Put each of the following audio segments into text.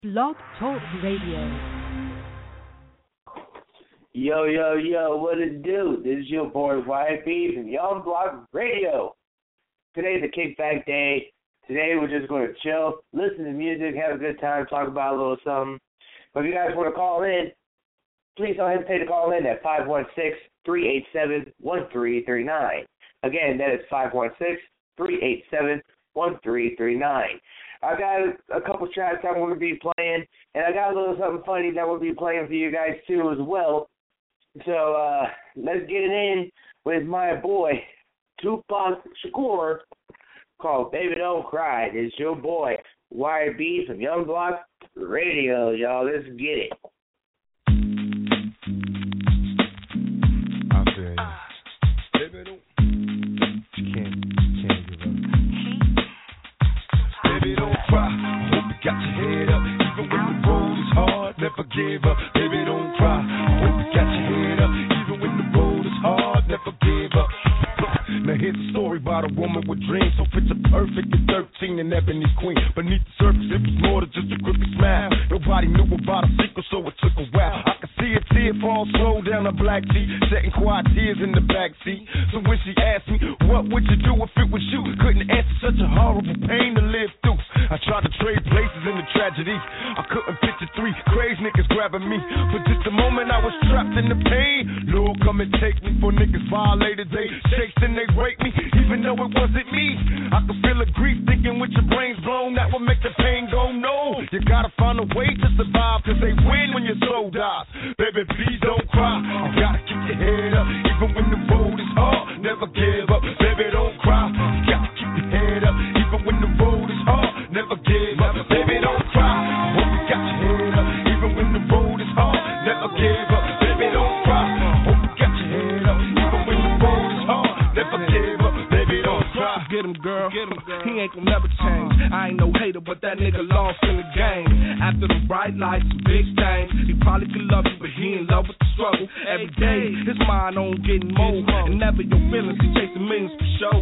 Blog Talk Radio. Yo, yo, yo, what it do? This is your boy YB from Young Block Radio. Today's a kickback day. Today we're just going to chill, listen to music, have a good time, talk about a little something. But if you guys want to call in, please don't hesitate to call in at 516-387-1339. Again, that is 516-387-1339. I got a couple tracks I'm going to be playing, and I got a little something funny that we'll be playing for you guys too as well. So let's get it in with my boy, Tupac Shakur, called Baby Don't Cry. It's your boy, YB from Young Block Radio, y'all. Let's get it. I feel you. Baby, don't. You can't give up. Baby, don't cry. I hope you got your head up. Even when the road is hard, never give up. Baby, don't cry. I hope you got your head up. Even when the road is hard, never give up. Now here's a story about a woman with dreams, so picture perfect at 13 and ebony queen. Beneath the surface, it was more than just a crooked smile. Nobody knew about a secret, so it took a while. I could see a tear fall slow down her black cheek, shedding quiet tears in the backseat. So when she asked me, what would you do if it was you? Couldn't answer, such a horrible pain to live through. I tried to trade places in the tragedy. I couldn't picture three crazy niggas grabbing me. For just a moment I was trapped in the pain. Lord, come and take me for niggas violated. They chased and they raped me, even though it wasn't me. I could feel the grief thinking with your brains blown. That would make the pain go no. You gotta find a way to survive, cause they win when your soul dies. Baby, please don't cry. You gotta keep your head up, even when the road is hard. Never give up. Baby, don't cry. You gotta keep your head up, even when the road is hard. Never give up. Baby, don't cry. I hope you got your head up, even when the road is hard. Never give up. Baby, don't cry. I hope you got your head up, even when the road is hard. Never give up. Baby, don't cry. Get him, girl. He ain't gonna never change. I ain't no hater, but that nigga lost in the game. After the bright lights and big things, he probably could love you, but he in love with the struggle. Every day, his mind on getting more, and never your feelings. He chasing millions for show.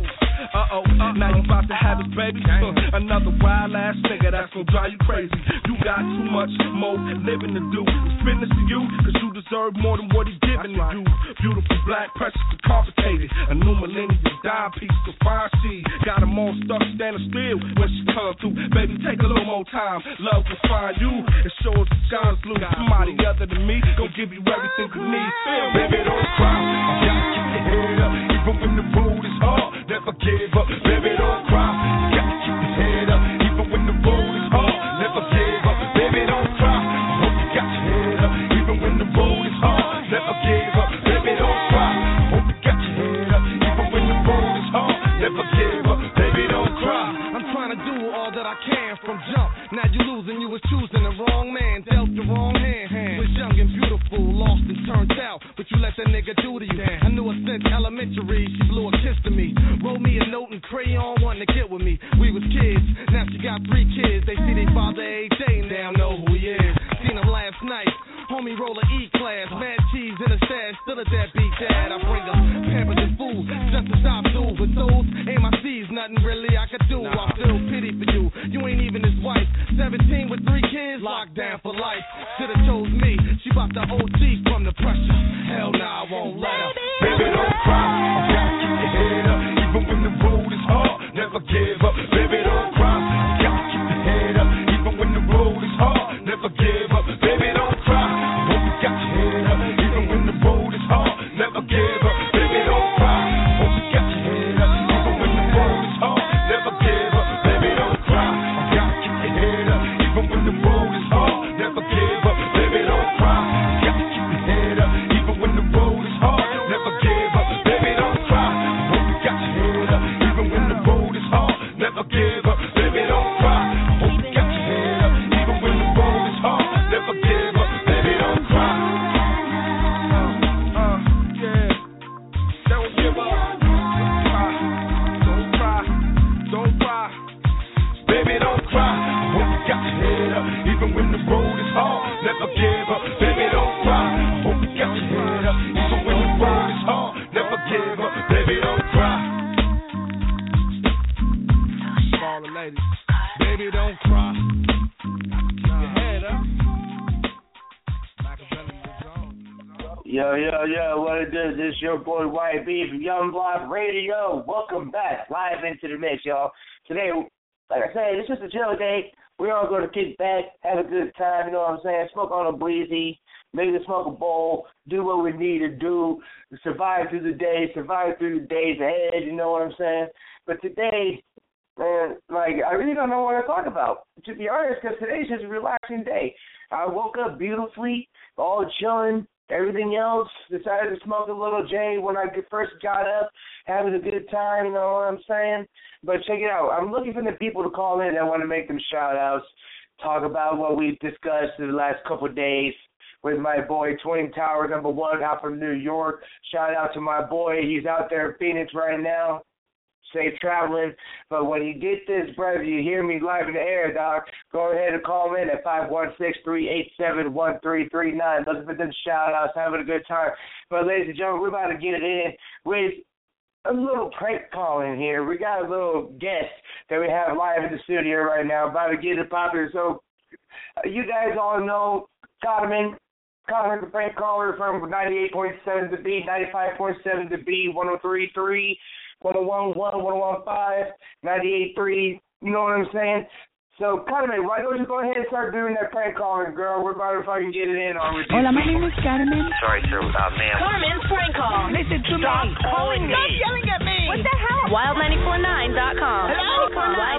Now you about to have his baby. Another wild ass nigga that's gonna drive you crazy. You got too much more living to do. It's fitness to you, cause you deserve more than what he's giving to you. Beautiful, black, precious, and complicated. A new millennium dime piece to fine seed. Got them all stuck standing still when she come through. Baby, take a little more time. Love will find you. It shows the sky's blue. Somebody other than me gon' give you everything you need. Baby, don't cry. You gotta keep your head up, even when the road is hard. Never give up. Baby, don't cry. You gotta keep your head up, even when the road is hard. Never give up. Baby, don't cry. I hope you got your head up, even when the road is hard. Never give up. Baby, don't cry. I hope you got your head up, even when the road is hard. Never give up. Baby, don't cry. I'm trying to do all that I can from jump. Now you losing, you was choosing the wrong man, dealt the wrong hand. Was young and beautiful, lost and turned out, but you let that nigga do to you. I knew her since elementary, she blew a kiss to me. Wrote me a note in crayon, wanting to get with me. We was kids, now she got 3 kids. They see their father every day, now know who he is. Seen him last night, homie roll a E-class. Mad cheese in a stash, still a deadbeat dad. I bring her pampers and food, just to stop through. But those ain't my C's, nothing really I could do. I feel pity for you, you ain't even his wife. 17 with 3 kids, locked down for life. Should've chose me, she bout to OT from the pressure. Hell nah, I won't let her. Baby, don't cry. You gotta keep your head up, even when the road is hard. Never give up. Baby, don't cry. You gotta keep your head up, even when the road is hard. Never give up. Baby, don't cry. I hope you got your head up, even when the road is hard. Never give up. Baby, don't cry. I hope you got your head up, even when the road is hard. Never give up. Baby, don't cry. You gotta keep your head up, even when the road is hard. Never give up. Baby, don't cry. You gotta keep your head up, even when the road is hard. Never give up. Baby, don't cry. I hope you got your head up, even when the road is hard. Never give up. Baby, don't cry. I hope you got your head up, even when the road is hard. Never give up. Baby, don't cry. Yeah. Don't give up. Don't cry. Don't cry. Baby, don't cry. I hope you got your head up, even when the road is hard. Never give up. Baby, don't cry. I hope you got your head up, even when the road is hard. Never give up. Baby, don't cry. All the ladies. Baby, don't cry. Keep your head Yo, what it is? This is your boy YB from Young Block Radio. Welcome back, live into the mix, y'all. Today, like I said, it's just a chill day. We're all going to kick back, have a good time, you know what I'm saying? Smoke on a breezy, maybe smoke a bowl, do what we need to do, survive through the day, survive through the days ahead, you know what I'm saying? But today, man, I really don't know what to talk about, to be honest, because today's just a relaxing day. I woke up beautifully, all chilling, everything else. Decided to smoke a little J when I first got up, having a good time, you know what I'm saying? But check it out. I'm looking for the people to call in that want to make them shout-outs, talk about what we've discussed in the last couple of days with my boy, Twin Tower #1 out from New York. Shout out to my boy. He's out there in Phoenix right now. Safe traveling. But when you get this, brother, you hear me live in the air, dog, go ahead and call in at 516-387-1339. Looking for them shout-outs, having a good time. But, ladies and gentlemen, we're about to get it in with a little prank call in here. We got a little guest that we have live in the studio right now, about to get it popular. So, you guys all know Cotterman, the prank caller from 98.7 The Beat, 95.7 The Beat, 103.3. 101.1, 101.5, 98.3, you know what I'm saying? So, Carmen, why don't you go ahead and start doing that prank calling, girl? We're about to fucking get it in on with you. Hola, my name is Carmen. Sorry, sir, ma'am. Carmen's prank call. Listen to Stop me. calling me. Stop yelling at me. What the hell? Wild949.com. Hello?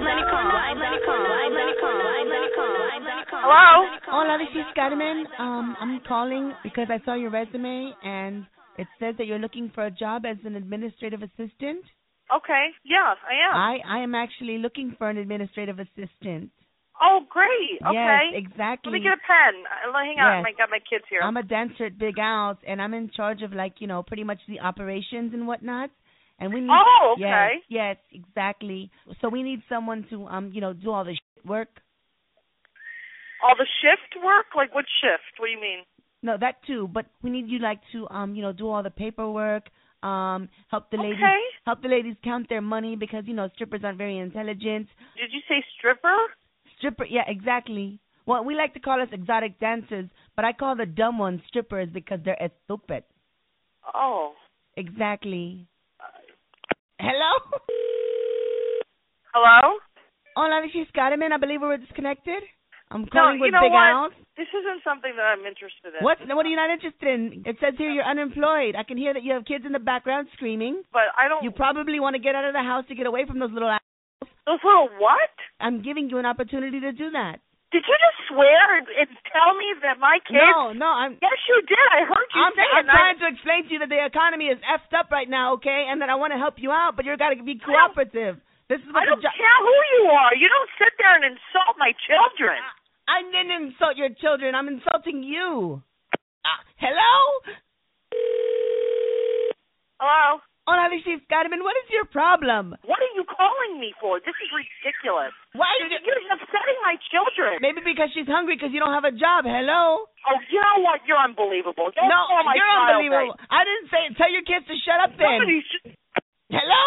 Wild949.com. Hello? Hola, this is Carmen. I'm calling because I saw your resume and it says that you're looking for a job as an administrative assistant. Okay, yeah, I am. I am actually looking for an administrative assistant. Oh, great. Okay. Yes, exactly. Let me get a pen. Hang on, I got my kids here. I'm a dancer at Big Al's, and I'm in charge of, pretty much the operations and whatnot. And we need. Oh, okay. Yes, exactly. So we need someone to, do all the work. All the shift work? Like what shift? What do you mean? No, that too. But we need you to, do all the paperwork. Help the ladies count their money because strippers aren't very intelligent. Did you say stripper? Stripper, yeah, exactly. Well, we like to call us exotic dancers, but I call the dumb ones strippers because they're estúpidas. Oh. Exactly. Hello? Hello? Hola, this is Carmen. I believe we were disconnected. I'm calling with Big Al's. This isn't something that I'm interested in. What are you not interested in? It says here you're unemployed. I can hear that you have kids in the background screaming. But I don't... You probably want to get out of the house to get away from those little assholes. Those little what? I'm giving you an opportunity to do that. Did you just swear and tell me that my kids... No, I'm... Yes, you did. I heard you say it. I'm trying to explain to you that the economy is effed up right now, okay, and that I want to help you out, but you've got to be cooperative. I don't care who you are. You don't sit there and insult my children. I didn't insult your children. I'm insulting you. Hello? Hello? Hola, this is Carmen. What is your problem? What are you calling me for? This is ridiculous. Why? You're upsetting my children. Maybe because she's hungry because you don't have a job. Hello? Oh, you know what? You're unbelievable. Don't call my you're child unbelievable. thing. I didn't say it. Tell your kids to shut up then. Hello?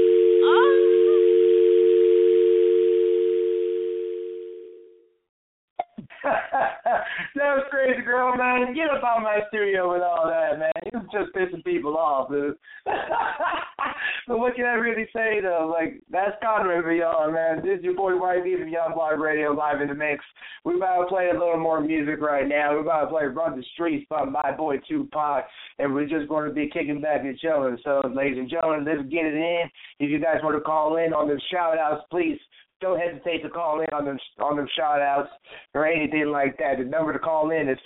That was crazy, girl, man. Get up out of my studio with all that, man. You're just pissing people off, dude. But what can I really say, though? That's Conrad for y'all, man. This is your boy YB from Young Block Radio, live in the mix. We're about to play a little more music right now. We're about to play Run the Streets by my boy Tupac, and we're just going to be kicking back and chilling. So, ladies and gentlemen, let's get it in. If you guys want to call in on the shout-outs, please don't hesitate to call in on them shout-outs or anything like that. The number to call in is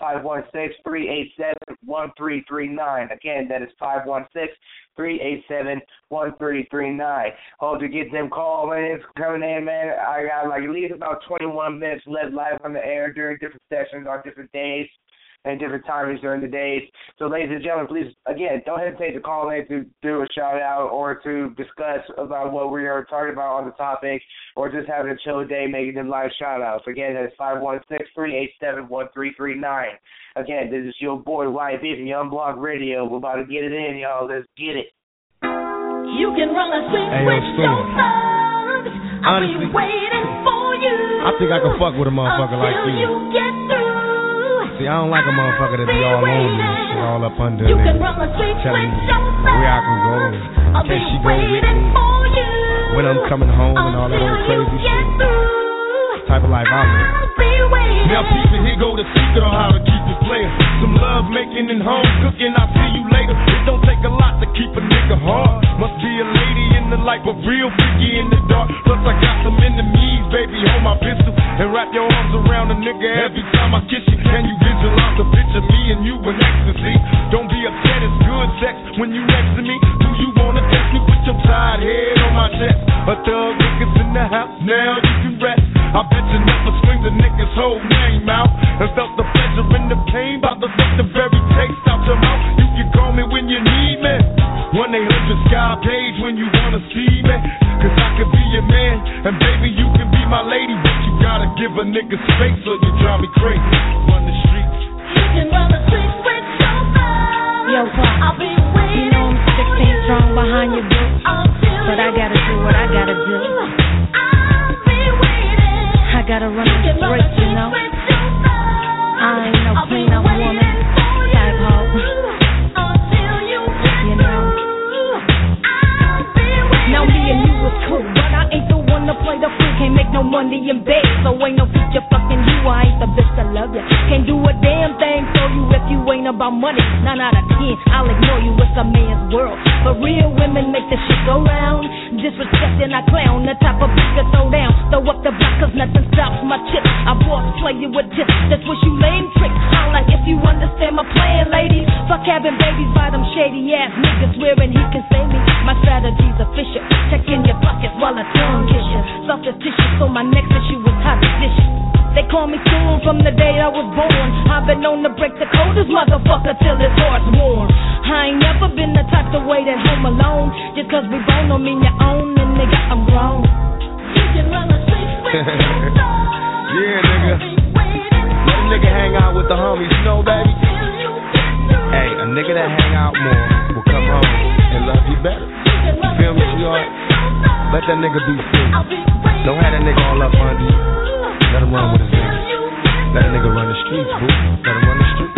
516-387-1339. Again, that is 516-387-1339. Hope to get them call-ins coming in, man. I got at least about 21 minutes left live on the air during different sessions on different days and different timings during the days. So, ladies and gentlemen, please, again, don't hesitate to call in to do a shout-out or to discuss about what we are talking about on the topic or just having a chill day making them live shout-outs. Again, that is 516-387-1339. Again, this is your boy, YB from Young Block Radio. We're about to get it in, y'all. Let's get it. You can run a swing with your thugs. I'll be waiting for you. I think I can fuck with a motherfucker like you. You get through. See, I don't like a motherfucker that be all on me, shit, all up under a nigga, telling me where I can go and can she go with me, when I'm coming home and all that old crazy shit. Type of life I live. Now people, here go the secret on how to keep it playing. Some love making and home cooking, I'll see you later. It don't take a lot to keep a nigga hard. Must be a lady in the life, but real freaky in the dark. Plus I got some enemies, baby, hold my pistol and wrap your arms around a nigga every time I kiss you. Can you visualize the picture, me and you in ecstasy? Don't be upset, it's good sex when you next to me. Do you wanna test me? Put your tired head on my chest. A thug nigga's in the house, now you can rest. I bet you never screamed a nigga's whole name out and felt the pleasure and the pain, about to suck the very taste out your mouth. You can call me when you need me, 1-800-SKY page when you wanna see me. Cause I could be your man, and baby you can be my lady, but you gotta give a nigga space or you drive me crazy. Run the streets. You can run the streets with your love. Yo, Pop, I'll be waiting. You know I'm 16 strong behind your book, but I gotta do what I gotta do. I gotta run the streets, you know. I ain't no clean up woman type hoe, you know. Now me and you was cool, but I ain't the one to play the fool. Can't make no money in bed, so ain't no future fucking you. I ain't the bitch that love you. Can't do a damn thing for you if you ain't about money. 9 out of 10, I'll ignore you. It's a man's world, but real women make the shit go round. Disrespecting I clown, the type of bitch to throw down. Throw up the block cause nothing stops my chip. I boss play you with tips, that's what you lame tricks. Holla if you understand my plan, ladies. Fuck having babies by them shady ass niggas swearing he can save me. My strategy's official, check in your pockets while I tongue kiss you. Softest tissue, so my next issue was hot position. They call me soon from the day I was born. I've been known to break the coldest motherfucker till his heart's warm. I ain't never been the type to wait at home alone. Just cause we both don't mean you own, and nigga, I'm grown. You can run the streets with yeah, nigga. Let a nigga hang out with the homies, you know, baby. Hey, a nigga that hang out more will come home and love you better. You feel me, sweetheart? Let that nigga be free. Don't have that nigga all up under you. Let him run with his niggas. Let a nigga run the streets, boo. Let him run the streets.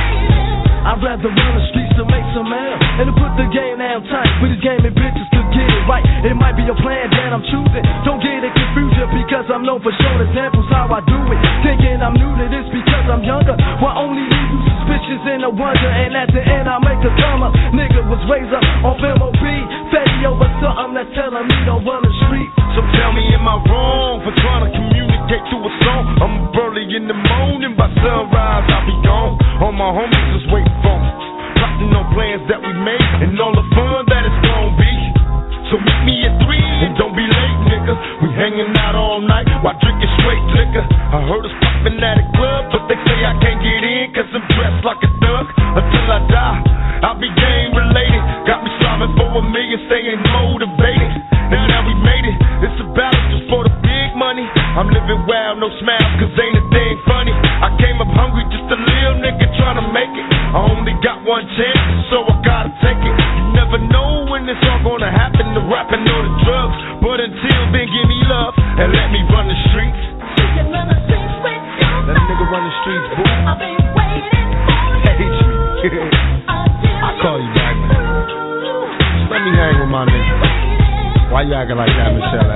I'd rather run the streets to make some mail and to put the game down tight. With this game and bitches to get it right. It might be a plan that I'm choosing. Don't get it confused because I'm known for showing examples how I do it. Thinking I'm new to this because I'm younger. Will only leave you suspicious and a wonder. And at the end I make a come up. Nigga was raised up off MOB. Fetty over something that's telling me don't run the streets. So tell me, am I wrong for trying to communicate through a song? I'm early in the morning, by sunrise I'll be gone. All my homies just waiting for me, plotting on plans that we made and all the fun that it's gonna be. So meet me at 3 and don't be late, nigga. We hanging out all night while drinking straight liquor. I heard us popping at a club, but they say I can't get in cause I'm dressed like a thug. Until I die, I'll be game related. Got me striving for $1 million, staying motivated. Now we made it, it's a battle just for the big money. I'm living wild, no smiles, cause ain't a thing funny. I came up hungry, just a little nigga trying to make it. I only got one chance, so I gotta take it. You never know when it's all gonna happen, the rapping or the drugs. But until then, give me love and let me run the streets. You can run the streets with your love. Let a nigga run the streets, boo. I've been waiting for you. Hate me. I call you back, man. Just let me hang with my nigga. Why you acting like that, Michelle?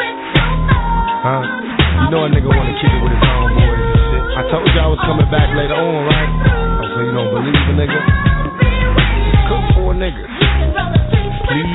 Huh? You know a nigga wanna kick it with his homeboys and shit. I told you I was coming back later on, right? Oh, so you don't believe a nigga? Cook for a nigga. Please.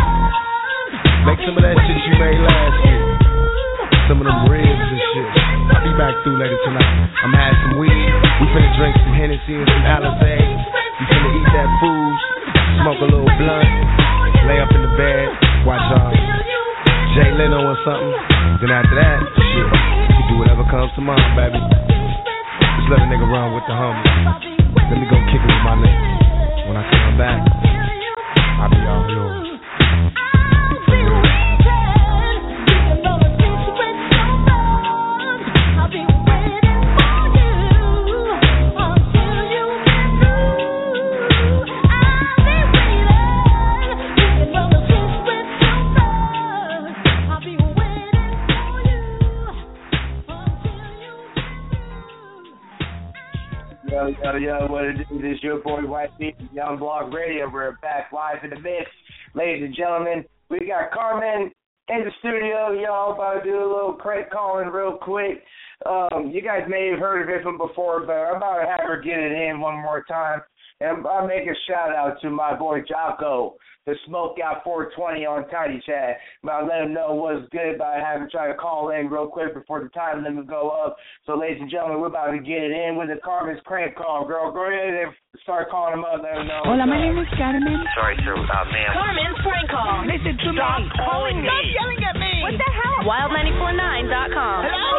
Make some of that shit you made last week. Some of them ribs and shit. I'll be back through later tonight. I'm gonna have some weed. We finna drink some Hennessy and some Alizé. We finna eat that food. Smoke a little blunt. Lay up in the bed. Watch Jay Leno or something. Then after that, shit, you do whatever comes to mind, baby. Just let a nigga run with the homies. Let me go kick it with my nigga. When I come back, I'll be all yours. Yo, what it is? It's your boy White Beat, Young Blog Radio. We're back live in the mix. Ladies and gentlemen, we got Carmen in the studio. Y'all about to do a little crank calling real quick. You guys may have heard of it from before, but I'm about to have her get it in one more time. And I'll make a shout out to my boy Jocko, the Smoke Out 420 on Tiny Chat. I'll let him know what's good by having try to call in real quick before the time limit go up. So, ladies and gentlemen, we're about to get it in with the Carmen's crank call. Girl, go ahead and start calling them up. Let them know. Hola, my name is Carmen. Sorry, sir, ma'am. Carmen's prank call. Listen to Stop me. calling me. Stop yelling at me. What the hell? Wild949.com. Hello?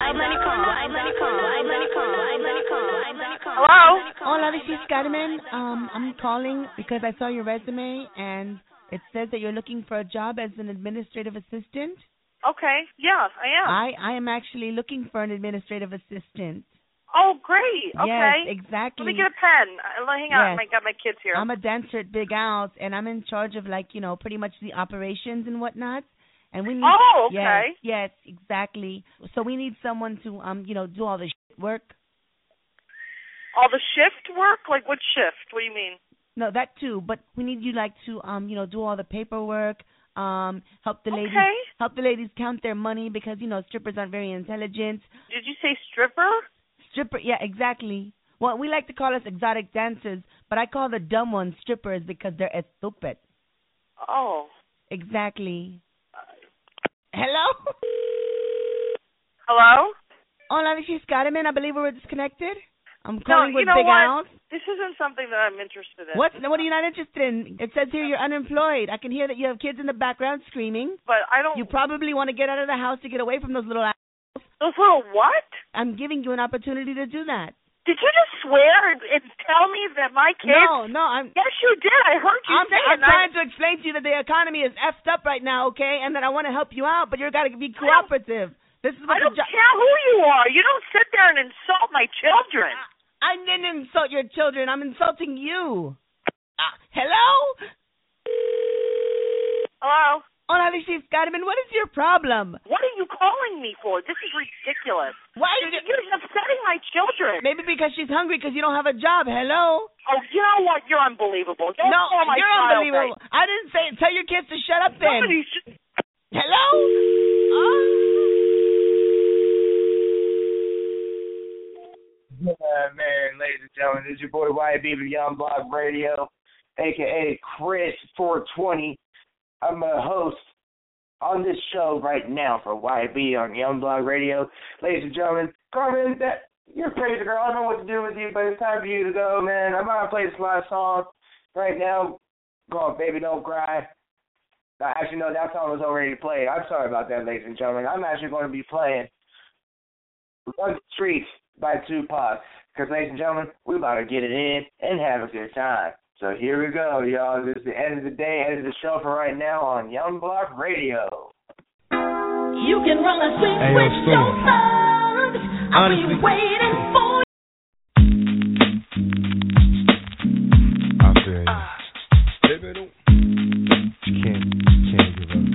Hello? Hola, this is Carmen. I'm calling because I saw your resume and it says that you're looking for a job as an administrative assistant. Okay, yeah, I am. I am actually looking for an administrative assistant. Oh, great. Okay. Yes, exactly. Let me get a pen. Hang on, I got my kids here. I'm a dancer at Big Al's, and I'm in charge of, pretty much the operations and whatnot. And we need. Oh, okay. Yes, exactly. So we need someone to, do all the work. All the shift work? Like what shift? What do you mean? No, that too. But we need you to, do all the paperwork. Help the ladies count their money because strippers aren't very intelligent. Did you say stripper? Stripper, yeah, exactly. Well, we like to call us exotic dancers, but I call the dumb ones strippers because they're estupid. Oh. Exactly. Hello? Hello? Hola, this is Carmen. I believe we were disconnected. I'm calling with Big Al's. This isn't something that I'm interested in. What are you not interested in? It says here you're unemployed. I can hear that you have kids in the background screaming. But I don't... You probably want to get out of the house to get away from those little assholes. Those little what? I'm giving you an opportunity to do that. Did you just swear and tell me that my kids... No, I'm... Yes, you did. I heard you say it. I'm trying to explain to you that the economy is effed up right now, okay? And that I want to help you out, but you've got to be cooperative. I don't care who you are. You don't sit there and insult my children. I didn't insult your children. I'm insulting you. Hello? Hello? Hola, this is Carmen. What is your problem? What are you calling me for? This is ridiculous. Why? You're upsetting my children. Maybe because she's hungry because you don't have a job. Hello? Oh, you know what? You're unbelievable. Don't call my you're child unbelievable. that. I didn't say it. Tell your kids to shut up then. Hello? Yeah, man, ladies and gentlemen, this is your boy YB with Young Blog Radio, a.k.a. Chris 420. I'm a host on this show right now for YB on Young Blog Radio. Ladies and gentlemen, Carmen, you're crazy, girl. I don't know what to do with you, but it's time for you to go, man. I'm going to play this last song right now called Baby Don't Cry. Actually, no, that song was already played. I'm sorry about that, ladies and gentlemen. I'm actually going to be playing Run the Streets by Tupac. Because, ladies and gentlemen, we're about to get it in and have a good time. So here we go, y'all. This is the end of the day, end of the show for right now on Young Block Radio. You can run the streets with your thugs. I'll be waiting for you. I feel you. Baby, don't. You can't give up.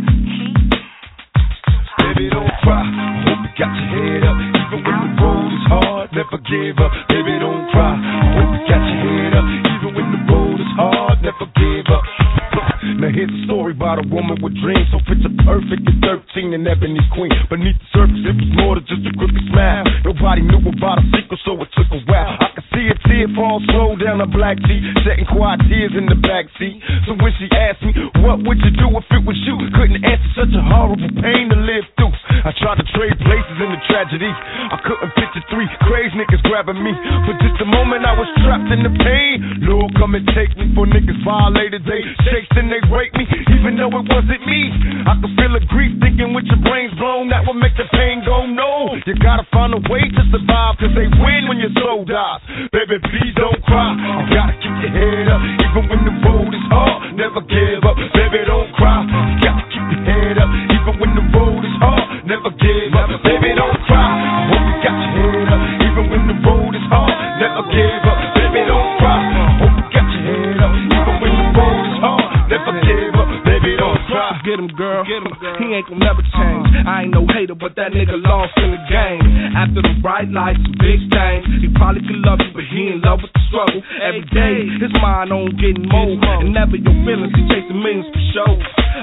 Baby, don't cry. Hope you got your head up. Even when the road is hard, never give up. Baby, don't cry. Hope you got your head up. Even when the road is hard, never give up. Now here's a story about a woman with dreams, so picture perfect at 13 and Ebony Queen. Beneath the surface, it was more than just a crooked smile. Nobody knew about a secret, so it took a while. I could see a tear fall slow down her black tee, shedding quiet tears in the backseat. So when she asked me, what would you do if it was you? Couldn't answer, such a horrible pain to live through. I tried to trade places in the tragedy. I couldn't picture three crazy niggas grabbing me. For just a moment I was trapped in the pain. Lord, come and take me, for niggas violated. They chased and they raped me, even though it wasn't me. I could feel the grief thinking with your brains blown, that would make the pain go no. You gotta find a way to survive, cause they win when your soul dies. Baby, please don't cry. You gotta keep your head up, even when the road is hard. Never give up. Baby, don't cry. You gotta keep your head up, even when the road is hard. Never give up. Baby, don't cry. I hope you got your head up, even when the road is hard. Never give up. Baby, don't cry. I hope you got your head up, even when the road is hard. Never give up. Baby, don't cry. Get him, girl. He ain't gonna never change. I ain't no hater, but that nigga lost in the game. After the bright lights and big things, he probably could love you, but he in love with the struggle. Every day, his mind on getting more, and never your feelings, he chasing millions for show.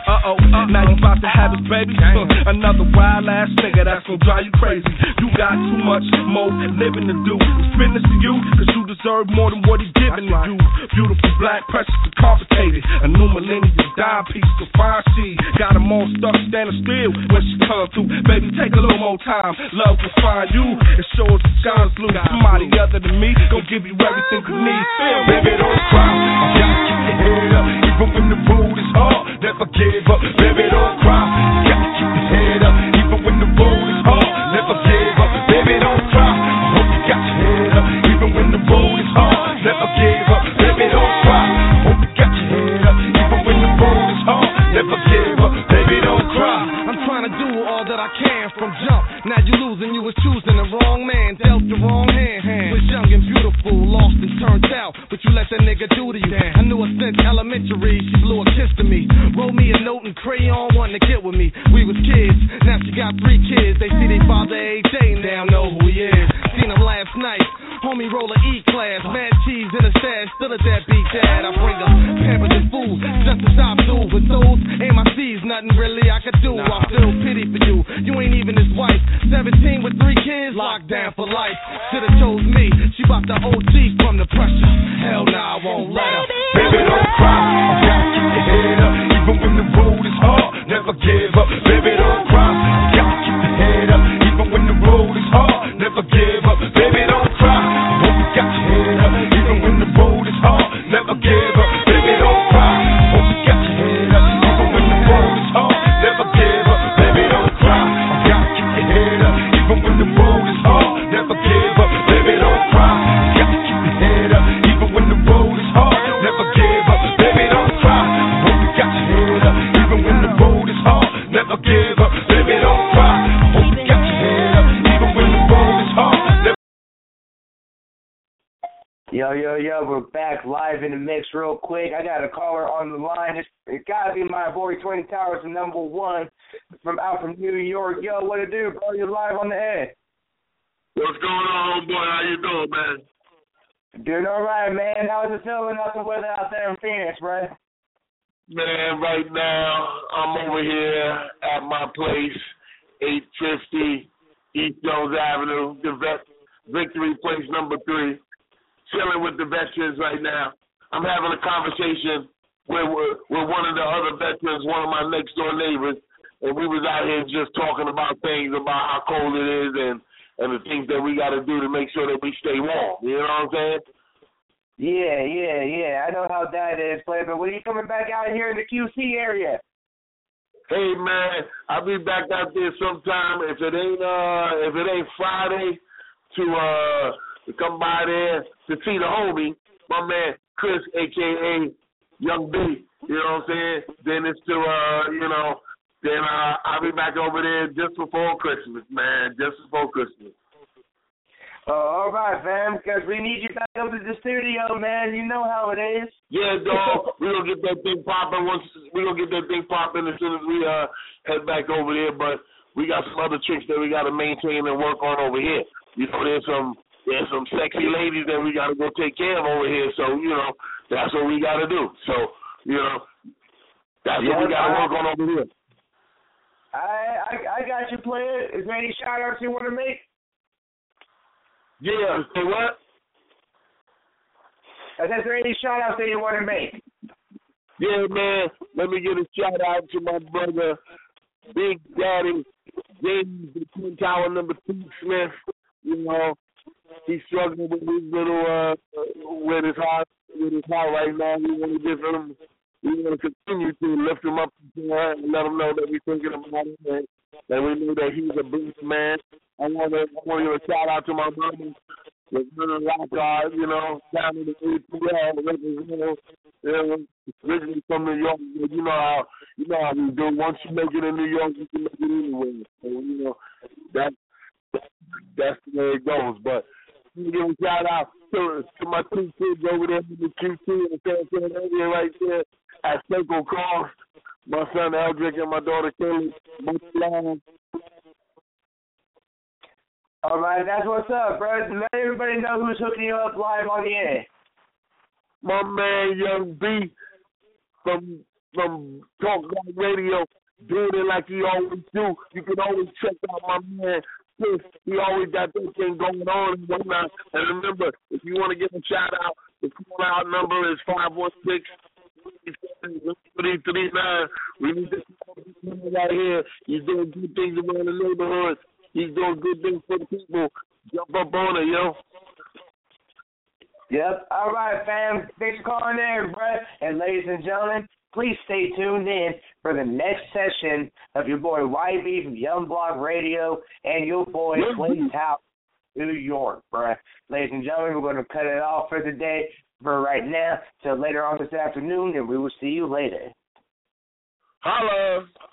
Now you about to have his baby. Another wild ass nigga that's gonna drive you crazy. You got too much more living to do. Spend this to you, cause you deserve more than what he's giving to you. Beautiful, black, precious, and complicated. A new millennium dime piece to find she. Got them all stuck standing still when she come through. Baby, take a little more time. Love will find you. It shows the sky's blue. Somebody other than me gon' give you everything you need. Baby, don't cry. You gotta keep your head up. Even when the road is hard, never give up. Baby, don't cry. You gotta keep your head up. Even when the road is hard, never give up. Baby, don't cry. I hope you got your head up. Even when the road is hard, never give up. Baby, don't cry. I hope you got your head up. Even when the road is hard, never give up. Baby, don't cry. I'm trying to do all that I can from jump. Now you losing, you was choosing the wrong man, dealt the wrong hand. Was young and beautiful, lost and turned out, but you let that nigga do to you. I knew her since elementary, she blew a kiss to me. Wrote me a note and crayon, wanting to get with me. We was kids, now she got 3 kids. They see their father every day, now know who he is. Seen him last night, homie roll a E-class, mad cheese in a stash, still a deadbeat dad. I bring her pampers and food, just to stop through. But those ain't my C's, nothing really I could do. I feel pity for you, you ain't even his wife. 17 with 3 kids, locked down for life. Should've chose me, she bout the OG from the pressure. Hell nah, I won't let her. Baby, don't cry. You gotta keep your head up. Even when the road is hard, never give up. Baby, don't cry. You gotta keep your head up. Even when the road is hard, never give up. Baby, don't cry. I hope you got your head up. Even when the road is hard, never give up. Baby, don't cry. I hope you got your head up. Even when the road is hard, never give up. Baby, don't cry. You gotta keep your head up. Even when the road is hard, never give up. Baby, don't cry. You gotta keep your head up. Even when the road is hard, never give up. Baby, don't cry. I hope you got your head up. Even when the road is hard, never give up. Baby, don't cry. I hope you got your head up. Even when the road is hard, never. Yo, we're back live in the mix real quick. I got a caller on the line. It's gotta be my boy, 20 Towers, #1 from New York. Yo, what it do, bro? You're live on the air. What's going on, boy? How you doing, man? Doing all right, man. How's it feeling out the weather out there in Phoenix, bro? Man, right now, I'm over here at my place, 850 East Jones Avenue, Victory Place #3. Chilling with the veterans right now. I'm having a conversation with one of the other veterans, one of my next door neighbors, and we was out here just talking about things, about how cold it is and the things that we got to do to make sure that we stay warm. You know what I'm saying? Yeah. I know how that is, but when are you coming back out here in the QC area? Hey man, I'll be back out there sometime. If it ain't Friday, to come by there to see the homie, my man Chris, aka Young B. You know what I'm saying? Then it's to then I'll be back over there just before Christmas, man. Just before Christmas. All right, fam, because we need you back over to the studio, man. You know how it is. Yeah, dog. We're going to get that thing popping as soon as we head back over there. But we got some other tricks that we got to maintain and work on over here. You know, there's some sexy ladies that we got to go take care of over here. So, that's what we got to do. So, that's what we got to work on over here. I got you, player. Is there any shout-outs you want to make? Yeah, say what? Is there any shout-outs that you want to make? Yeah, man. Let me give a shout-out to my brother, Big Daddy, James, the Twin Tower #2 Smith. He's struggling with his little, with his heart right now. We want to continue to lift him up and let him know that we're thinking about him and that we know that he's a big man. I want to give a shout out to my mama, Lieutenant Lockhart, down in the ATL, originally from New York. You know how we do. Once you make it in New York, you can make it anywhere. So that's the way it goes. But I'm gonna give a shout out to my 2 kids over there in the QT and San Antonio right there at Circle Cross. My son Eldrick and my daughter Kelly. Much love. All right, that's what's up, bro. Let everybody know who's hooking you up live on the air. My man, Young B, from Talk Black Radio, doing it like he always do. You can always check out my man. He always got that thing going on and whatnot. And remember, if you want to give a shout out, the call out number is 516-339. We need this right here. He's doing good things around the neighborhood. He's doing good things for the people. Jump up on it, yo. Yep. All right, fam. Thanks for calling in, bro. And ladies and gentlemen, please stay tuned in for the next session of your boy YB from Young Block Radio and your boy Clay's House, New York, bruh. Ladies and gentlemen, we're going to cut it off for the day for right now till later on this afternoon, and we will see you later. Holla!